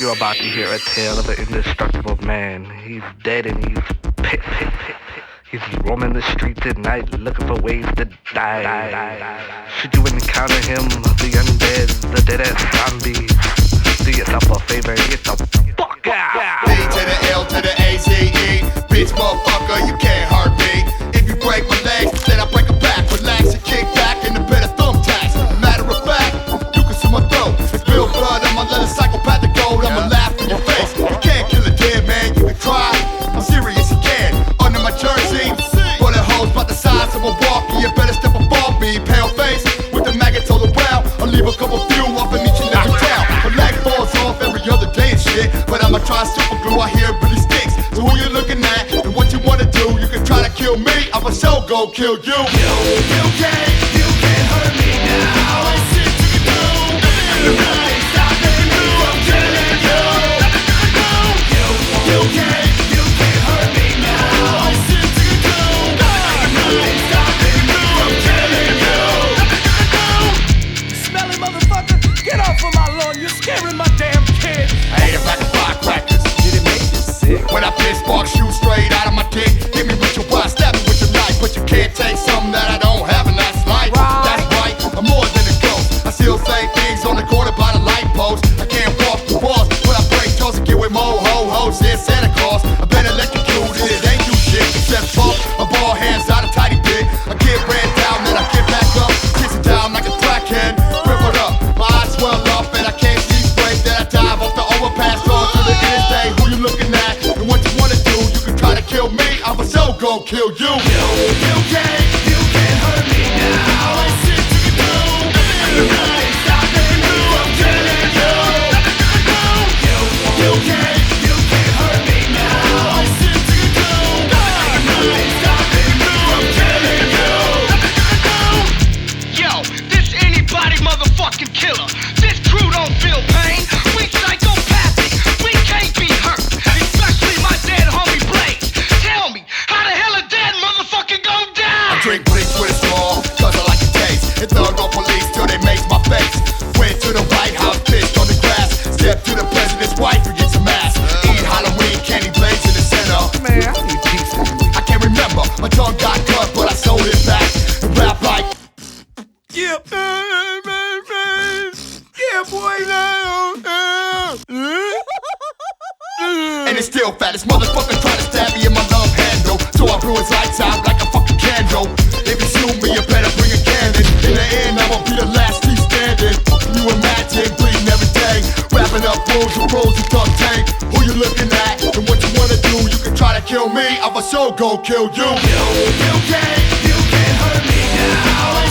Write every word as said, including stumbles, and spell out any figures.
You're about to hear a tale of an indestructible man. He's dead and he's pit, pit, pit, pit. He's roaming the streets at night looking for ways to die. Should you encounter him, the undead, the dead-ass zombies, do yourself a favor and get the fuck out. D to the L to the A Z E. Bitch, motherfucker, you can't hurt me. If you break my legs, then I break a back. Relax and kick back in the bed of thumbtacks. Matter of fact, you can see my throat. It's spilled blood, I'ma let a psychopathic go. I'ma laugh in your face. You can't kill a dead man, you can cry. I'm serious, you can. Under my jersey, bullet holes about the size of a walkie. You better step above me, pale face with the maggots all around. I'll leave a couple few off in each and every town. My leg falls off every other day and shit, but I'ma try super glue. I hear it really sticks. So who you looking at and what you wanna do? You can try to kill me, I'ma so go kill you. You, you can't, you can't hurt me now. I see what you do. Nothing stopping me from killing you. You, you can't, you can't hurt me now. I see what you do. Nothing stopping me from killing you. Smelly motherfucker, get off of my lawn, you're scaring my damn kid. I ate a pack of firecrackers. Did it make you sick? When I piss spark shoot straight out of my dick. Hit me with your wire, stab me with your knife. But you can't take something that I don't have, and that's life. Right. That's right, I'm more than a ghost. I still say things on the corner by the light post. I can't walk the walls, but I break toes and get with mo ho ho. Said Santa Claus, I been electrocuted. It ain't do shit except talk. My ball hands out a tidy bit. I get ran down, then I get back up. Kiss it down like a crackhead. Crippled up, my eyes swell up, and I can't see straight. Then I dive off the overpass onto the interstate. Who you looking at? And what you wanna do? You can try to kill me, I'ma so go kill you. You, you can't, you can't hurt me now. I see what you do. Nothing stopping me from killing you. You, you can't, you can't hurt me now. I see what you do. Nothing stopping me from killing you. Yo, this anybody motherfucking killer. This crew don't feel pain. We psychopathic. We can't be hurt. Especially my dead homie Blaze. Tell me, how the hell a dead motherfucker go down? I drink bleach with a straw, cause I like the taste. Hit thug on police till they mace my face. Went to the White House, pissed on the grass. Step to the president's wife and get some ass. Eat Halloween candy blades in the center. Man, I need pizza. I can't remember, my tongue got cut, but I sold it back. And rap like, Yeah, yeah, boy, now. and it's still fat. This motherfucker trying to stab me in my love handle. So I blew his lights out like a fucking candle. If you sue me, you better bring a cannon. In the end, I'ma be the last T standing. You imagine bleeding every day. Wrapping up fools and rolls and duct tape. Who you looking at and what you wanna do? You can try to kill me, I'ma so go kill you. You, you can't, you can't hurt me now.